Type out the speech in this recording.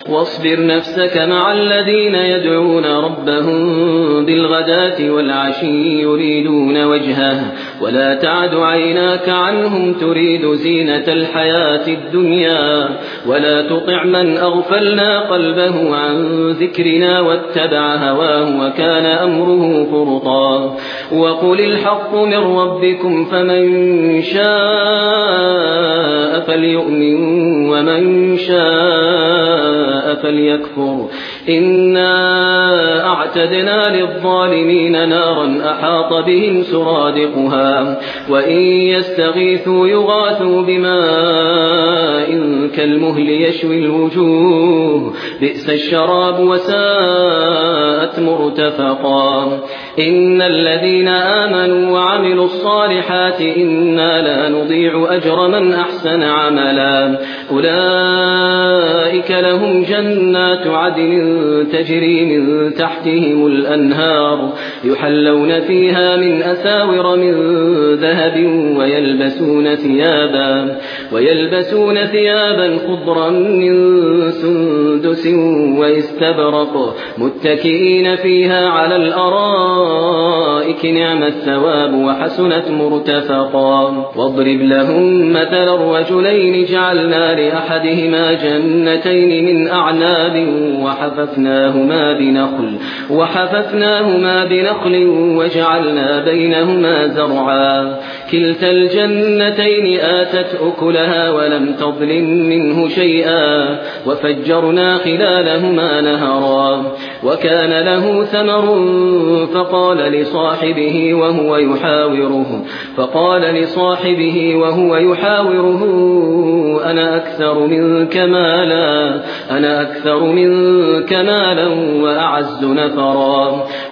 واصبر نفسك مع الذين يدعون ربهم بالغداة والعشي يريدون وجهه ولا تعد عيناك عنهم تريد زينة الحياة الدنيا ولا تطع من أغفلنا قلبه عن ذكرنا واتبع هواه وكان أمره فرطا وقل الحق من ربكم فمن شاء فليؤمن ومن شاء فليكفر إنا أعتدنا للظالمين نارا أحاط بهم سرادقها وإن يستغيثوا يغاثوا بماء كالمهل يشوي الوجوه بئس الشراب وساءت مرتفقا إن الذين آمنوا وعملوا الصالحات إنا لا نضيع أجر من أحسن عملا أولئك لهم جنات عدن تجري من تحتهم الأنهار يحلون فيها من أساور من ذهب ويلبسون ثيابا خضرا من سندس واستبرق متكئين فيها على الأرائك نعم الثواب وحسنت مرتفقا واضرب لهم مثل الرجلين جعلنا لأحدهما جنتين من أعناب وحففناهما بنخل وجعلنا بينهما زرعا كلتا الجنتين آتت أكلها ولم تظلم منه شيئا وفجرنا خلالهما نهرا وكان له ثمر فقال لصاحبه وهو يحاوره أنا أكثر منك مالا وأعز نفرا